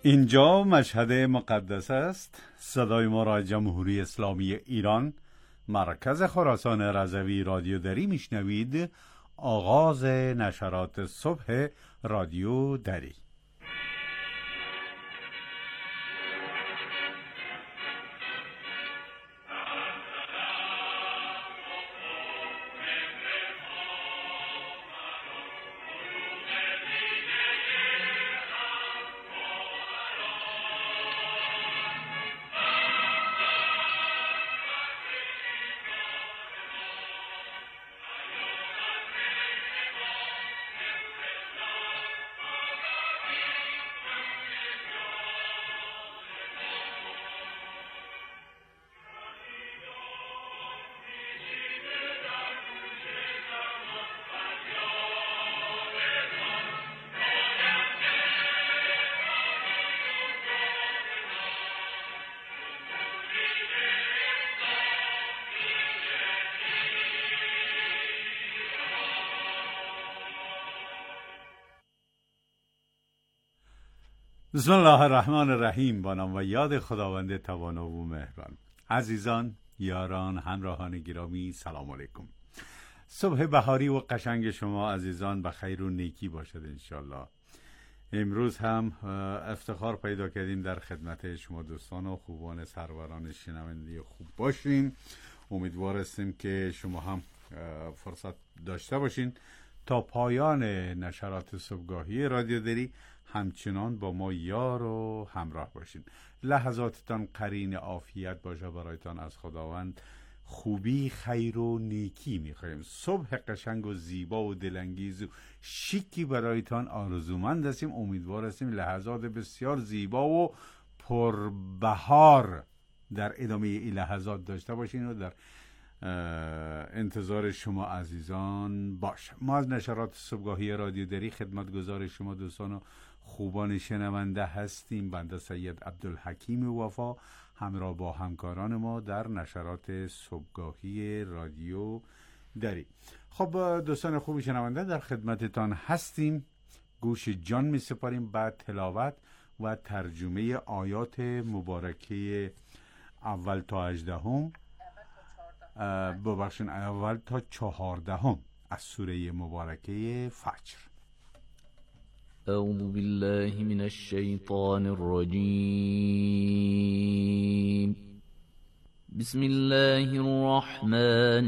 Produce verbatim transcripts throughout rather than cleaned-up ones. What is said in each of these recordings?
اینجا مشهد مقدس است. صدای ما را جمهوری اسلامی ایران، مرکز خراسان رضوی رادیو دری میشنوید. آغاز نشرات صبح رادیو دری. بسم الله الرحمن الرحیم. با نام و یاد خداوند توانا و مهربان. عزیزان، یاران، همراهان گرامی، سلام علیکم. صبح بهاری و قشنگ شما عزیزان به خیر و نیکی باشد انشالله. امروز هم افتخار پیدا کردیم در خدمت شما دوستان و خوبان سروران شنونده خوب باشیم. امیدوار هستیم که شما هم فرصت داشته باشین تا پایان نشرات صبحگاهی رادیو دری همچنان با ما یار و همراه باشین. لحظاتتان قرین عافیت باشه برایتان از خداوند. خوبی، خیر و نیکی میخوایم. صبح قشنگ و زیبا و دلانگیز و شیکی برایتان آرزومند هستیم. امیدوار هستیم لحظات بسیار زیبا و پربهار در ادامه این لحظات داشته باشین و در انتظار شما عزیزان باش. ما از نشرات صبحگاهی رادیو دری خدمتگزار شما دوستان و خوبان شنونده هستیم. بنده سید عبدالحکیم وفا همراه با همکاران ما در نشرات صبحگاهی رادیو دری. خب دوستان خوب شنونده، در خدمتتان هستیم. گوش جان می سپاریم بعد تلاوت و ترجمه آیات مبارکه اول تا هجدهم ببخشین اول تا چهاردهم از سوره مبارکه فجر. اعوذ بالله من الشیطان الرجیم. بسم الله الرحمن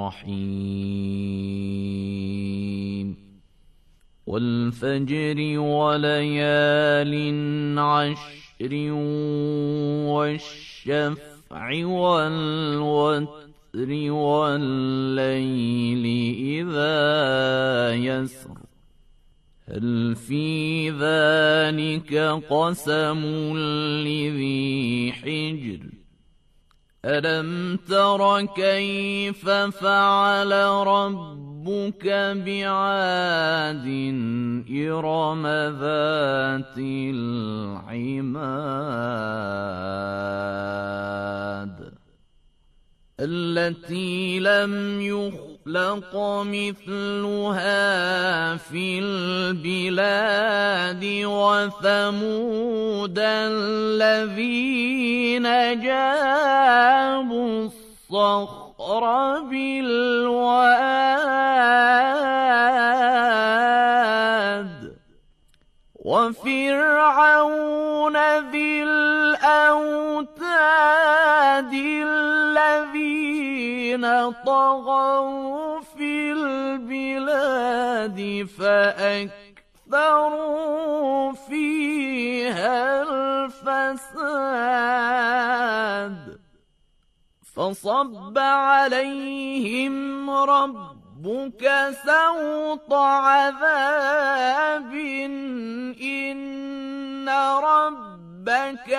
الرحیم. والفجر وليال عشر والشفع والوتر والليل إذا يسر هل في ذلك قسم لذي حجر ألم تر كيف فعل ربك بعاد إرم ذات العماد التي لم يخلق مثلها في البلاد وثمود الذين جابوا الصخر بالواد وفرعون ذي الأوتاد الذين طغوا في البلاد فأكثروا فيها الفساد فصب عليهم ربك سوط عذاب إن ربك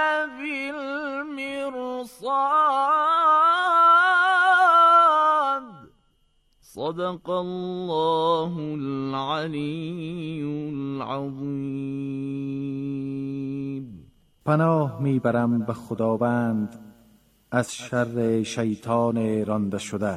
لبالمرصاد صدق الله العلی العظیم. پناه میبرم به خداوند از شر شیطان رانده شده.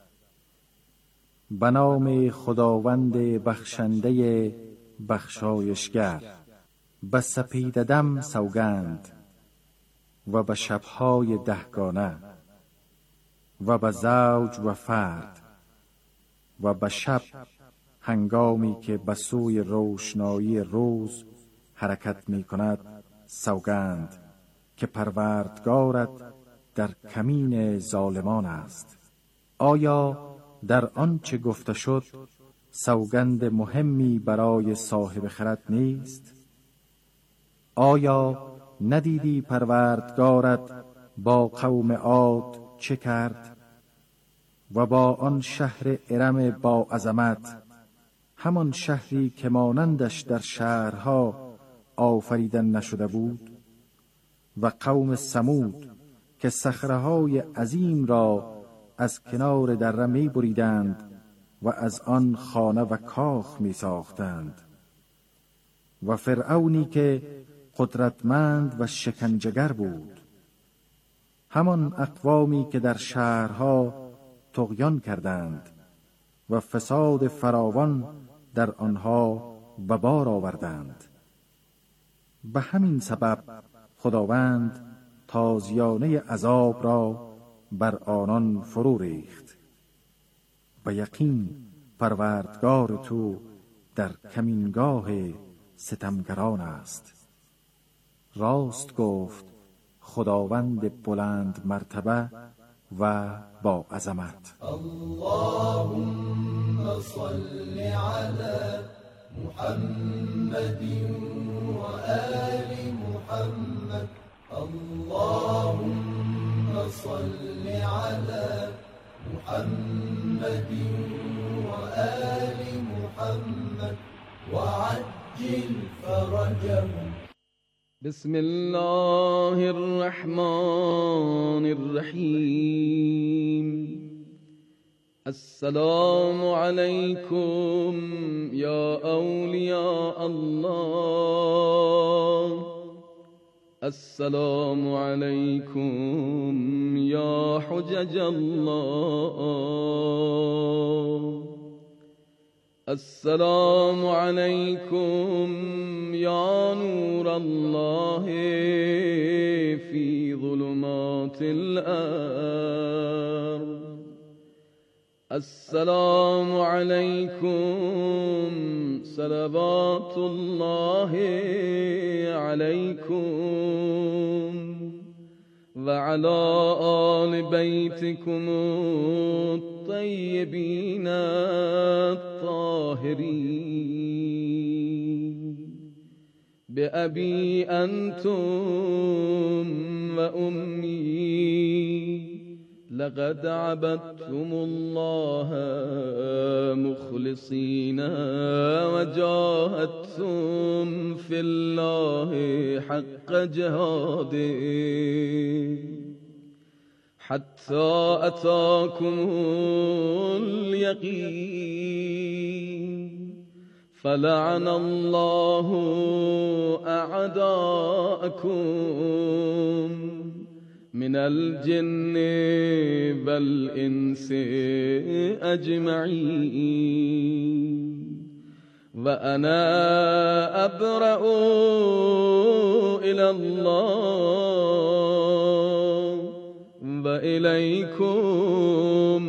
به نام خداوند بخشنده بخشایشگر. به سپیددم سوگند و به شبهای دهگانه و به زوج و فرد و به شب هنگامی که به سوی روشنایی روز حرکت می کند سوگند که پروردگارت در کمین ظالمان است. آیا در آنچه گفته شد سوگند مهمی برای صاحب خرد نیست؟ آیا ندیدی پروردگارت با قوم عاد چه کرد و با آن شهر ارم با عظمت، همان شهری که مانندش در شهرها آفریدن نشده بود، و قوم ثمود که صخره‌های عظیم را از کنار دره می بریدند و از آن خانه و کاخ می ساختند، و فرعونی که قدرتمند و شکنجه‌گر بود، همان اقوامی که در شهرها طغیان کردند و فساد فراوان در آنها به بار آوردند. به همین سبب خداوند تازیانه عذاب را بر آنان فرو ریخت. به یقین پروردگار تو در کمینگاه ستمگران است. راست گفت خداوند بلند مرتبه و با عظمت. اللهم صل علی محمد و آل محمد. اللهم صل علی محمد و آل محمد و عجل فرجهم. بسم الله الرحمن الرحیم. السلام علیکم یا اولیاء الله. السلام علیکم یا حجج الله. السلام علیکم یا نور الله فی ظلمات الارض. السلام علیکم صلوات الله علیکم و علی آل بیتکم الطیبین الطاهرین. بأبی انتم و امی لقد عبدتم الله مخلصین و جاهدتم فی الله حق جهاده حتی اتاکم الیقین. فلعن الله اعداءکم من الجن والانس اجمعین. و انا ابرأ الی الله و الیکم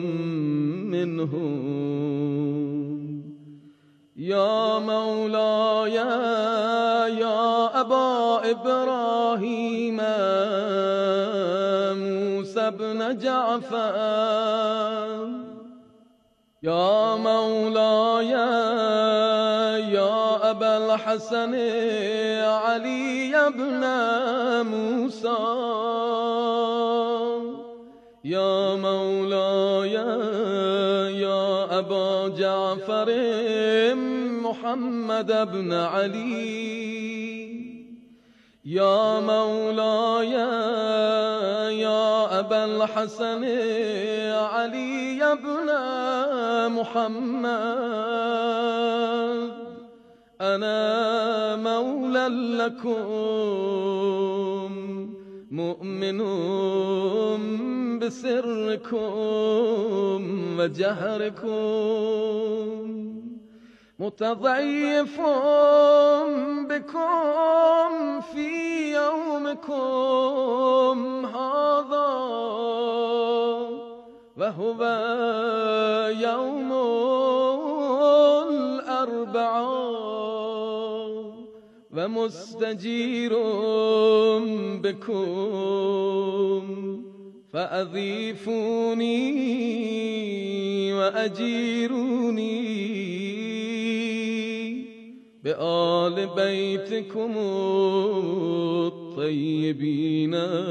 منهم. یا مولاي یا ابا ابراهیم موسی بن جعفر. یا مولاي یا ابا الحسن علی بن موسی. یا مولاي یا ابا جعفر محمد بن علی. یا مولاي یا ابا الحسن علی بن محمد. انا مولا لكم مؤمن بسركم وجهركم متضعف بكم يومكم هذا وهو يوم الأربعاء ومستجير بكم فأضيفوني وأجيروني بآل بيتكم الطيبين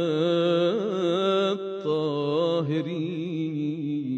الطاهرين.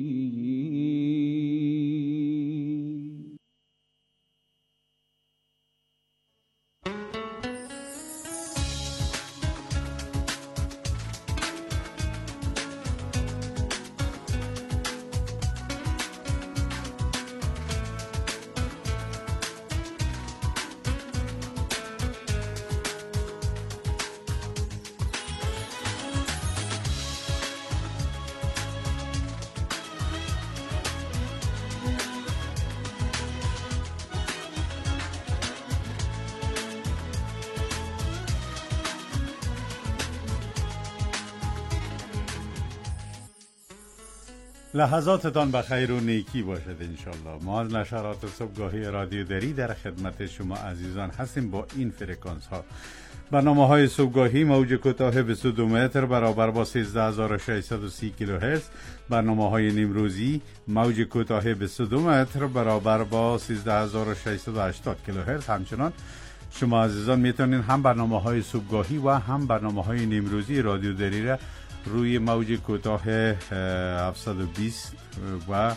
لحظاتتان بخیر و نیکی باشد انشالله. ما از نشرات صبحگاهی رادیو دری در خدمت شما عزیزان هستیم با این فرکانس ها. برنامه های صبحگاهی موج کوتاه بیست و دو متر برابر با سیزده هزار و ششصد و سی کیلوهرتز، برنامه های نیمروزی موج کوتاه بیست و دو متر برابر با سیزده هزار و ششصد و هشتاد کیلوهرتز. همچنان شما عزیزان میتونین هم برنامه های صبحگاهی و هم برنامه های نیمروزی رادیو دری را روی موج کوتاه هفتصد و بیست و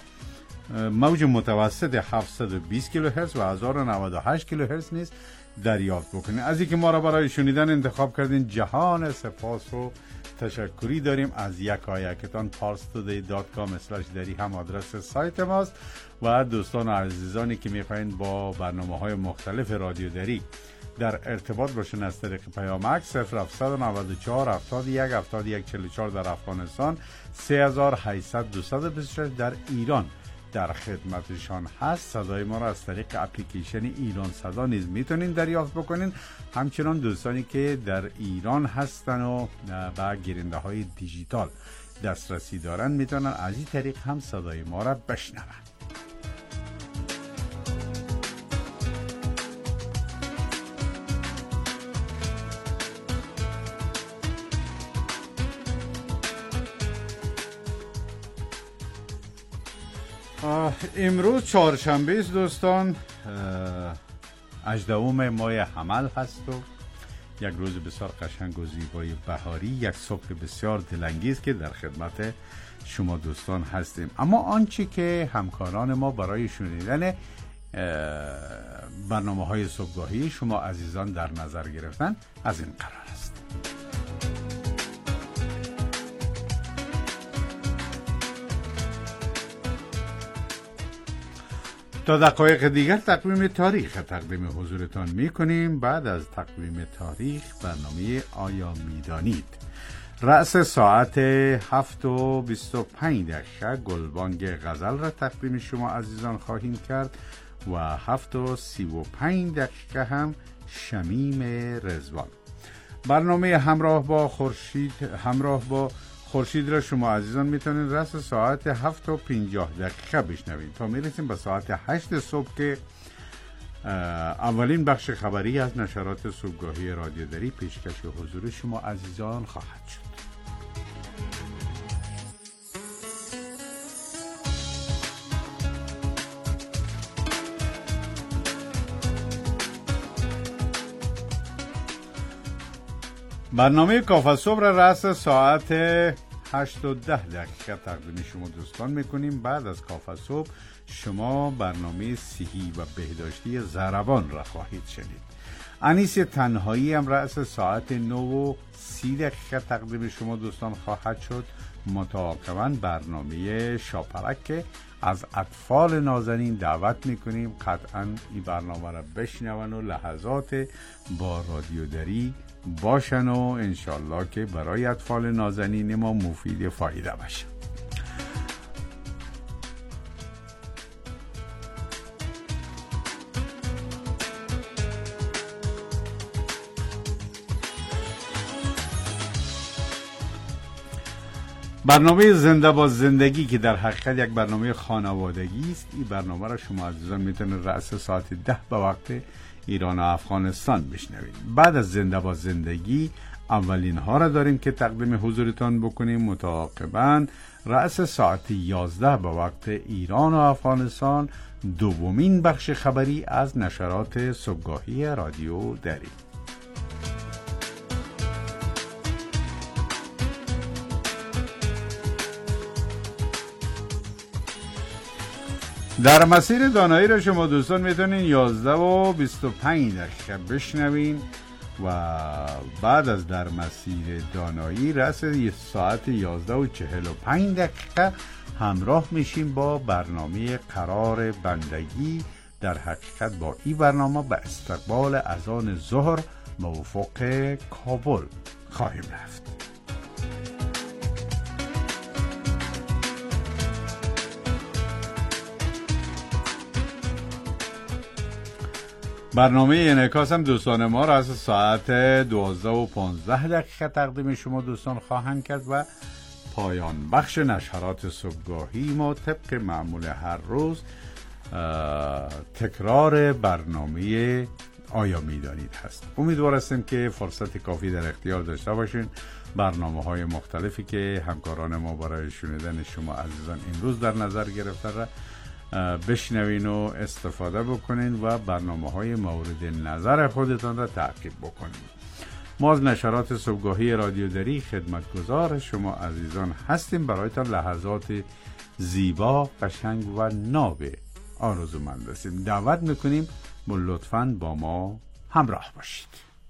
موج متوسط هفتصد و بیست کیلوهرتز و هزار و نود و هشت کیلوهرتز نیز دریافت بکنید. از اینکه ما را برای شنیدن انتخاب کردین جهان سپاس و تشکری داریم. از یکایکتان پارس تودی دات کام اسلش دری هم آدرس سایت ماست و دوستان و عزیزانی که میخواین با برنامه های مختلف رادیو دری در ارتباط باشن از طریق پیامک صفر هفتصد و نود و چهار هفتاد و یک هفتاد و یک چهل و چهار در افغانستان، سه هزار و هشتصد دویست و بیست و شش در ایران در خدمتشان هست. صدای ما را از طریق اپلیکیشن ایران صدا نیز میتونین دریافت بکنین. همچنان دوستانی که در ایران هستن و به گیرنده های دیجیتال دسترسی دارن میتونن از این طریق هم صدای ما را بشنون. امروز چهارشنبه است دوستان، هجدهم ماه حمل هست و یک روز بسیار قشنگ و زیبای بهاری، یک صبح بسیار دلانگیز که در خدمت شما دوستان هستیم. اما آنچه که همکاران ما برای شنیدن برنامه های صبحگاهی شما عزیزان در نظر گرفتن از این قرار است. تا دقایق دیگر تقویم تاریخ تقدیم حضورتان می کنیم. بعد از تقویم تاریخ برنامه آیا میدانید، رأس ساعت هفت و بیست و پنج دقیقه گلبانگ غزل را تقدیم شما عزیزان خواهیم کرد و هفت و سی و پنج دقیقه هم شمیم رضوان. برنامه همراه با خورشید همراه با خورشید را شما عزیزان میتونید رأس ساعت هفت و پنجاه دقیقه بشنوید تا میرسیم به ساعت هشت صبح که اولین بخش خبری از نشرات صبحگاهی رادیو دری پیشکش حضور شما عزیزان خواهد شد. برنامه کافه صبح را رأس ساعت هشت و ده دقیقه تقدیم شما دوستان میکنیم. بعد از کافه صبح شما برنامه صحی و بهداشتی ضربان را خواهید شنید. انیس تنهایی هم رأس ساعت نه و سی دقیقه تقدیم شما دوستان خواهد شد. متعاقباً برنامه شاپرک که از اطفال نازنین دعوت میکنیم قطعاً این برنامه را بشنون و لحظات با رادیو دری باشن و انشالله که برای اطفال نازنین ما مفید فایده باشه. برنامه زنده با زندگی که در حقیقت یک برنامه خانوادگی است، این برنامه را شما عزیزان میتونید رأس ساعت ده به وقت ایران و افغانستان بشنوید. بعد از زنده با زندگی اولین ها را داریم که تقدیم حضورتان بکنیم. متعاقباً رأس ساعت یازده به وقت ایران و افغانستان دومین بخش خبری از نشرات صبحگاهی رادیو دری. در مسیر دانایی را شما دوستان میتونین یازده و بیست و پنج دقیقه بشنوین و بعد از در مسیر دانایی رأس ساعت یازده و چهل و پنج دقیقه همراه میشیم با برنامه قرار بندگی. در حقیقت با این برنامه به استقبال اذان ظهر موافق کابل خواهیم رفت. برنامه انعکاس هم دوستان ما را از ساعت دوازده و پانزده دقیقه تقدیم شما دوستان خواهند کرد و پایان بخش نشرات صبحگاهی ما طبق معمول هر روز تکرار برنامه آیا میدانید هست. امیدوار هستیم که فرصت کافی در اختیار داشته باشین. برنامه های مختلفی که همکاران ما برای شنیدن شما عزیزان امروز در نظر گرفته را بشنوین و استفاده بکنین و برنامه های مورد نظر خودتان را تعقیب بکنین. ما از نشرات صبحگاهی رادیو دری خدمتگزار شما عزیزان هستیم. برایتان لحظات زیبا، قشنگ و ناب آرزومند هستیم. دعوت میکنیم با لطفاً با ما همراه باشید.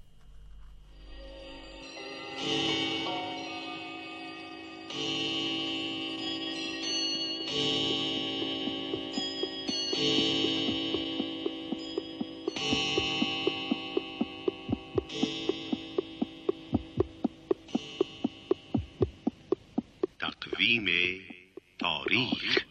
تقویم تاریخ.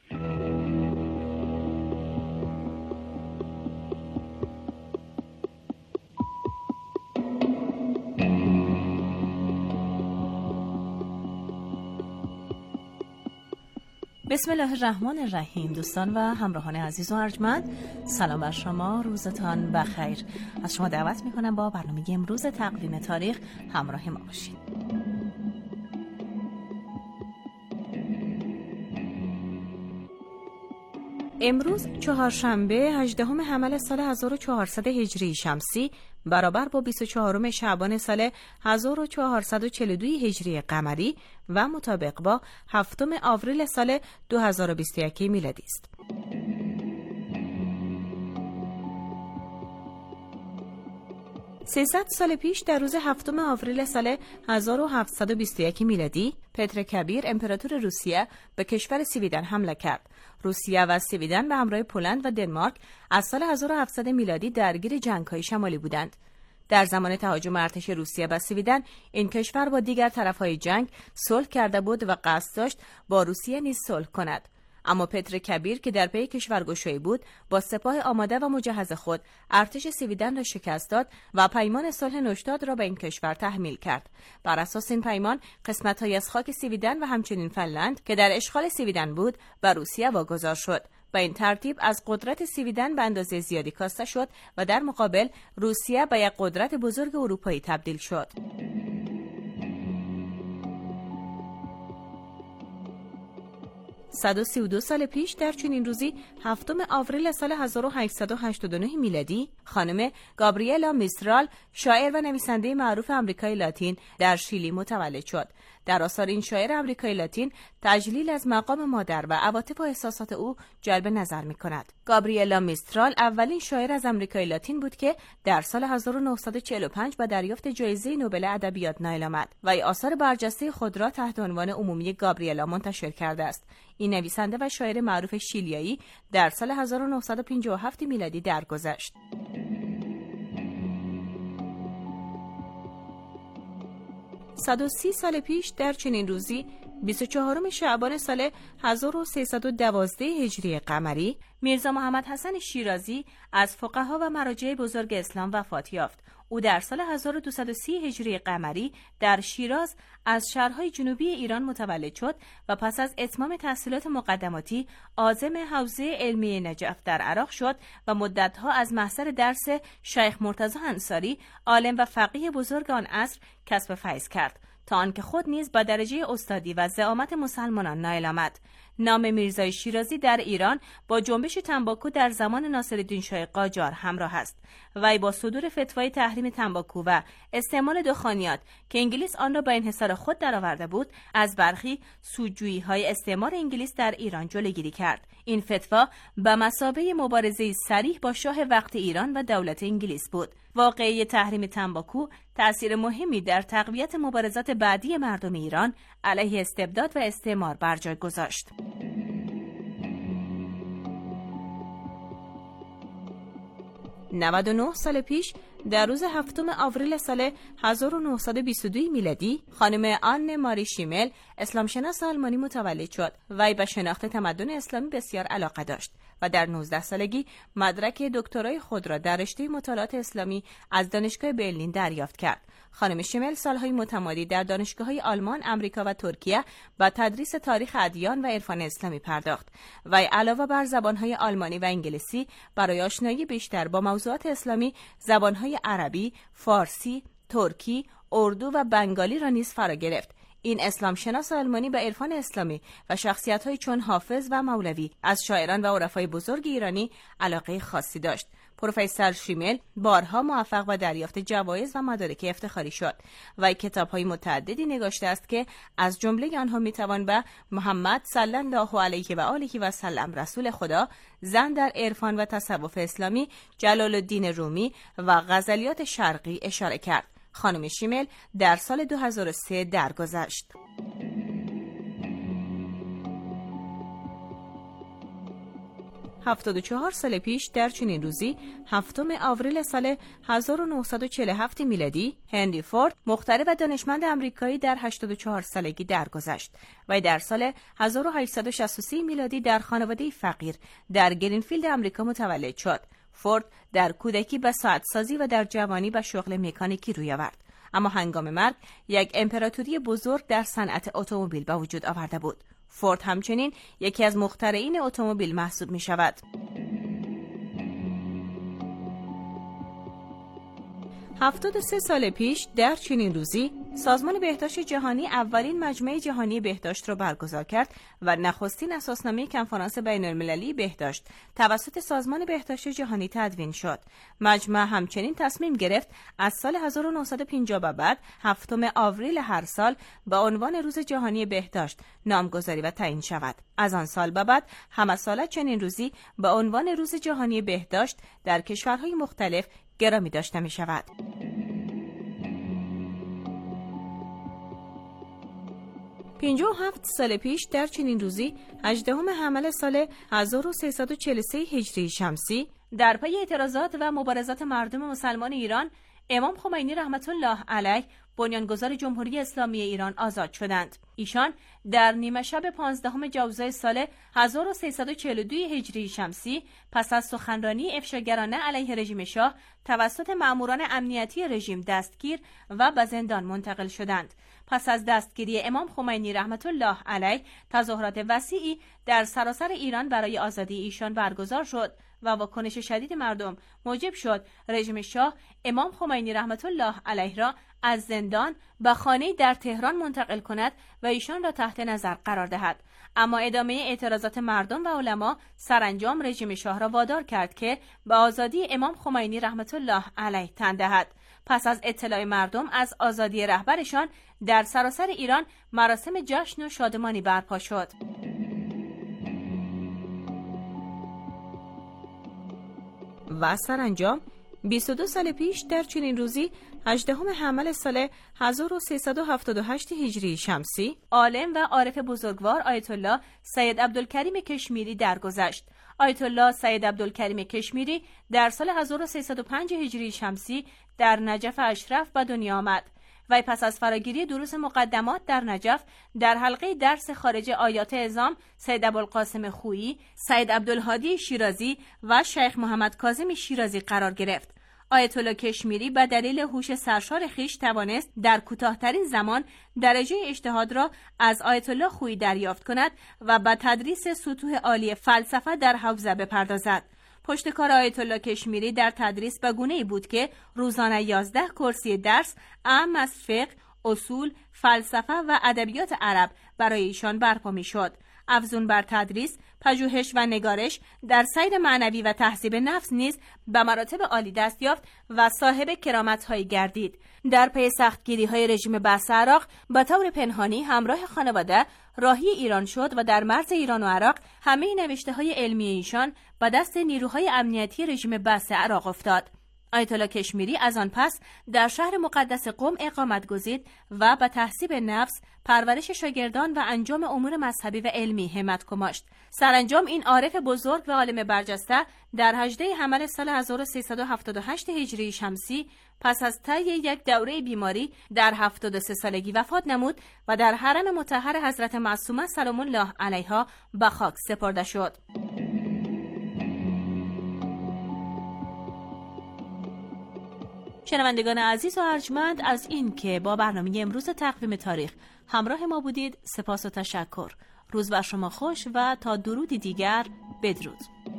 بسم الله الرحمن الرحیم. دوستان و همراهان عزیز و ارجمند، سلام بر شما، روزتان بخیر. از شما دعوت میکنم با برنامه امروز تقویم تاریخ همراه ما باشید. امروز چهارشنبه هجدهم حمل سال هزار و چهارصد هجری شمسی برابر با بیست و چهارم شعبان سال هزار و چهارصد و چهل و دو هجری قمری و مطابق با هفتم آوریل سال دو هزار و بیست و یک میلادی است. سیصد سال پیش در روز هفتم آوریل سال هزار و هفتصد و بیست و یک میلادی پتر کبیر امپراتور روسیه به کشور سویدن حمله کرد. روسیه و سویدن به همراه پولند و دنمارک از سال هزار و هفتصد میلادی درگیر جنگ‌های شمالی بودند. در زمان تهاجم ارتش روسیه به سویدن، این کشور با دیگر طرف‌های جنگ صلح کرده بود و قصد داشت با روسیه نیز صلح کند. اما پتر کبیر که در پی کشورگشایی بود، با سپاه آماده و مجهز خود ارتش سویدن را شکست داد و پیمان صلح نوشتاد را به این کشور تحمیل کرد. بر اساس این پیمان، قسمت‌های از خاک سویدن و همچنین فنلند که در اشغال سویدن بود، به روسیه واگذار شد. و این ترتیب از قدرت سویدن به اندازه زیادی کاسته شد و در مقابل روسیه به یک قدرت بزرگ اروپایی تبدیل شد. صد و سی و دو سال پیش در چنین روزی هفتم آوریل سال هزار و هشتصد و هشتاد و نه میلادی خانم گابریلا میسترال، شاعر و نویسنده معروف آمریکای لاتین، در شیلی متولد شد. در آثار این شاعر آمریکای لاتین تجلیل از مقام مادر و عواطف و احساسات او جلب نظر می‌کند. گابریلا میسترال اولین شاعر از آمریکای لاتین بود که در سال هزار و نهصد و چهل و پنج با دریافت جایزه نوبل ادبیات نائل آمد و ای آثار برجسته خود را تحت عنوان عمومی گابریلا منتشر کرده است. این نویسنده و شاعر معروف شیلیایی در سال هزار و نهصد و پنجاه و هفت میلادی درگذشت. صد و سی سال پیش در چنین روزی بیست و چهارم شعبان سال هزار و سیصد و دوازده هجری قمری میرزا محمد حسن شیرازی از فقها و مراجع بزرگ اسلام وفات یافت. او در سال هزار و دویست و سی هجری قمری در شیراز از شهرهای جنوبی ایران متولد شد و پس از اتمام تحصیلات مقدماتی عازم حوزه علمی نجف در عراق شد و مدتها از محضر درس شیخ مرتضی انصاری عالم و فقیه بزرگ آن عصر کسب فیض کرد تا آنکه خود نیز با درجه استادی و زعامت مسلمانان نائل آمد. نام میرزای شیرازی در ایران با جنبش تنباکو در زمان ناصرالدین شاه قاجار همراه است. وی با صدور فتوای تحریم تنباکو و استعمال دخانیات که انگلیس آن را به انحصار خود درآورده بود، از برخی سودجویی‌های استعمار انگلیس در ایران جلوگیری کرد. این فتوا به مثابه مبارزه صریح با شاه وقت ایران و دولت انگلیس بود. واقعه تحریم تنباکو تأثیر مهمی در تقویت مبارزات بعدی مردم ایران علیه استبداد و استعمار بر جای گذاشت. نود و نه سال پیش در روز هفتم آوریل سال هزار و نهصد و بیست و دو میلادی خانم آن ماری شیمل اسلامشناس آلمانی متولد شد. وی به شناخت تمدن اسلامی بسیار علاقه داشت و در نوزده سالگی مدرک دکترای خود را در رشته مطالعات اسلامی از دانشگاه برلین دریافت کرد. خانم شیمل سالهای متمادی در دانشگاه‌های آلمان، آمریکا و ترکیه با تدریس تاریخ ادیان و عرفان اسلامی پرداخت. و علاوه بر زبان‌های آلمانی و انگلیسی، برای آشنایی بیشتر با موضوعات اسلامی زبان‌های عربی، فارسی، ترکی، اردو و بنگالی را نیز فرا گرفت. این اسلام شناس آلمانی به عرفان اسلامی و شخصیت‌های چون حافظ و مولوی از شاعران و عرفای بزرگ ایرانی علاقه خاصی داشت. پروفسور شیمل بارها موفق و دریافت جوایز و مدارک افتخاری شد و کتاب‌های متعددی نگاشته است که از جمله آنها میتوان به محمد صلی الله علیه و آله و سلم رسول خدا، زن در عرفان و تصوف اسلامی جلال الدین رومی و غزلیات شرقی اشاره کرد. خانم شیمل در سال دو هزار و سه درگذشت. هفتاد و چهار سال پیش در چنین روزی هفتم آوریل سال هزار و نهصد و چهل و هفت میلادی هنری فورد مخترع و دانشمند آمریکایی در هشتاد و چهار سالگی درگذشت و در سال هزار و هشتصد و شصت و سه میلادی در خانواده فقیر در گرینفیلد آمریکا متولد شد. فورد در کودکی به ساعت‌سازی و در جوانی به شغل مکانیکی روی آورد، اما هنگام مرگ یک امپراتوری بزرگ در صنعت اتومبیل به وجود آورده بود. فورد همچنین یکی از مخترعین اتومبیل محسوب می شود. هفتاد و سه سال پیش در چنین روزی سازمان بهداشت جهانی اولین مجمع جهانی بهداشت را برگزار کرد و نخستین اساسنامه کنفرانس بین‌المللی بهداشت توسط سازمان بهداشت جهانی تدوین شد. مجمع همچنین تصمیم گرفت از سال هزار و نهصد و پنجاه به بعد هفتم آوریل هر سال به عنوان روز جهانی بهداشت نامگذاری و تعیین شود. از آن سال به بعد همه ساله چنین روزی به عنوان روز جهانی بهداشت در کشورهای مختلف گرامی داشته می شود. پنجاه و هفت سال پیش در چنین روزی هجدهم حمل سال هزار و سیصد و چهل و سه هجری شمسی در پی اعتراضات و مبارزات مردم مسلمان ایران، امام خمینی رحمت الله علیه بنیانگذار جمهوری اسلامی ایران آزاد شدند. ایشان در نیمه شب پانزدهم جوزای سال هزار و سیصد و چهل و دو هجری شمسی پس از سخنرانی افشاگرانه علیه رژیم شاه توسط مأموران امنیتی رژیم دستگیر و به زندان منتقل شدند. پس از دستگیری امام خمینی رحمت الله علیه تظاهرات وسیعی در سراسر ایران برای آزادی ایشان برگزار شد و واکنش شدید مردم موجب شد رژیم شاه امام خمینی رحمت الله علیه را از زندان به خانه‌ای در تهران منتقل کند و ایشان را تحت نظر قرار دهد. اما ادامه اعتراضات مردم و علما سرانجام رژیم شاه را وادار کرد که به آزادی امام خمینی رحمت الله علیه تن دهد. پس از اطلاع مردم از آزادی رهبرشان در سراسر ایران مراسم جشن و شادمانی برپا شد. و سرانجام بیست و دو سال پیش در چنین روزی هجدهم حمل سال هزار و سیصد و هفتاد و هشت هجری شمسی عالم و عارف بزرگوار آیت الله سید عبدالکریم کشمیری درگذشت. آیت الله سید عبدالکریم کشمیری در سال هزار و سیصد و پنج هجری شمسی در نجف اشرف به دنیا آمد. و پس از فراگیری دروس مقدمات در نجف در حلقه درس خارج آیات اعظام سید ابوالقاسم خویی، سید عبدالهادی شیرازی و شیخ محمد کاظم شیرازی قرار گرفت. آیت الله کشمیری به دلیل هوش سرشار خویش توانست در کوتاه‌ترین زمان درجه اجتهاد را از آیت الله خویی دریافت کند و به تدریس سطوح عالی فلسفه در حوزه بپردازد. پشتکار آیت الله کشمیری در تدریس به گونه‌ای بود که روزانه یازده کرسی درس اعم از فقه، اصول، فلسفه و ادبیات عرب برای ایشان برپا می‌شد. افزون بر تدریس، پژوهش و نگارش در سیر معنوی و تهذیب نفس نیز به مراتب عالی دست یافت و صاحب کرامت‌هایی گردید. در پی سختگیری‌های رژیم بعث عراق به طور پنهانی همراه خانواده راهی ایران شد و در مرز ایران و عراق همه نوشته‌های علمی ایشان به دست نیروهای امنیتی رژیم بعث عراق افتاد. آیت الله کشمیری از آن پس در شهر مقدس قم اقامت گزید و به تهذیب نفس، پرورش شاگردان و انجام امور مذهبی و علمی همت گماشت. سرانجام این عارف بزرگ و عالم برجسته در هجده حمل سال هزار و سیصد و هفتاد و هشت هجری شمسی پس از طی یک دوره بیماری در هفتاد و سه سالگی وفات نمود و در حرم مطهر حضرت معصومه سلام الله علیها به خاک سپرده شد. شنوندگان عزیز و ارجمند، از این که با برنامه امروز تقویم تاریخ همراه ما بودید سپاس و تشکر. روز بر شما خوش و تا درودی دیگر بدرود.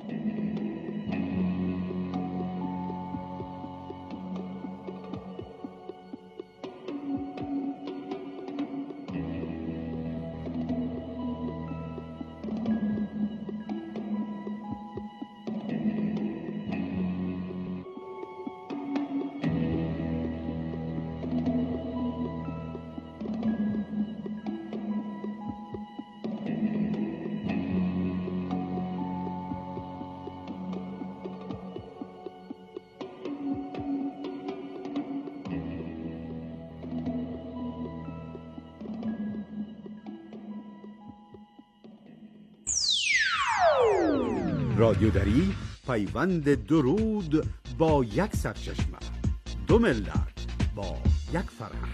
رادیو دری، پیوند درود با یک سرچشمه، دو ملت با یک فرهنگ.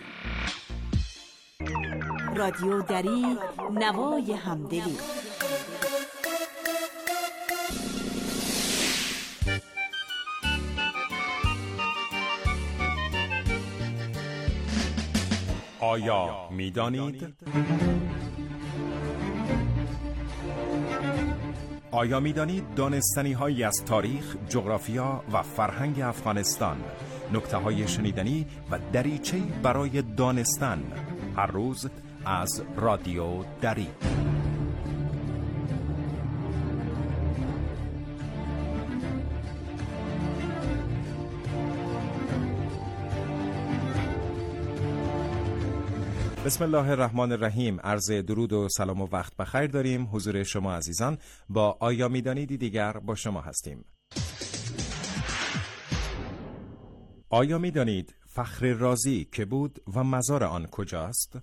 رادیو دری، نوای همدلی. آیا می‌دانید؟ آیا می‌دانید دانستنی‌هایی از تاریخ، جغرافیا و فرهنگ افغانستان، نکته‌های شنیدنی و دریچه‌ای برای دانستن، هر روز از رادیو دری. بسم الله الرحمن الرحیم. عرض درود و سلام و وقت بخیر داریم حضور شما عزیزان. با آیا میدانیدی دیگر با شما هستیم. آیا میدانید فخر رازی که بود و مزار آن کجاست؟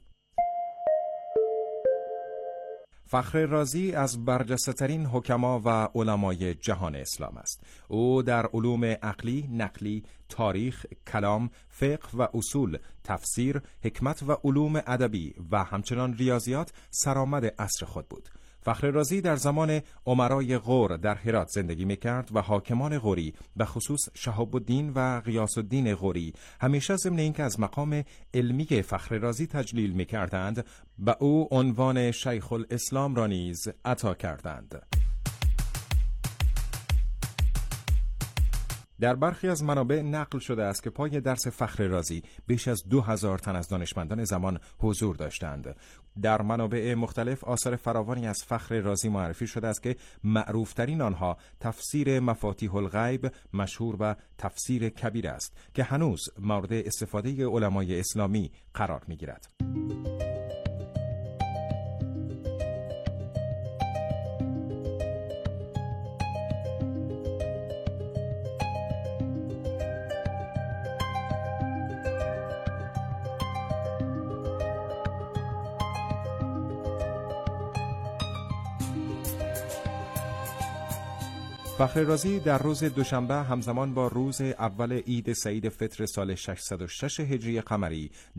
فخر رازی از برجسته‌ترین حکما و علمای جهان اسلام است. او در علوم عقلی، نقلی، تاریخ، کلام، فقه و اصول، تفسیر، حکمت و علوم ادبی و همچنان ریاضیات سرآمد عصر خود بود. فخر رازی در زمان امرای غور در هرات زندگی می‌کرد و حاکمان غوری به خصوص شهاب الدین و غیاث الدین غوری همیشه ضمن اینکه از مقام علمی فخر رازی تجلیل می‌کردند، به او عنوان شیخ الاسلام را نیز عطا کردند. در برخی از منابع نقل شده است که پای درس فخر رازی بیش از دو هزار تن از دانشمندان زمان حضور داشتند. در منابع مختلف آثار فراوانی از فخر رازی معرفی شده است که معروفترین آنها تفسیر مفاتیح الغیب مشهور و تفسیر کبیر است که هنوز مورد استفاده علمای اسلامی قرار می‌گیرد. فخر رازی در روز دوشنبه همزمان با روز اول عید سعید فطر سال ششصد و شش هجری قمری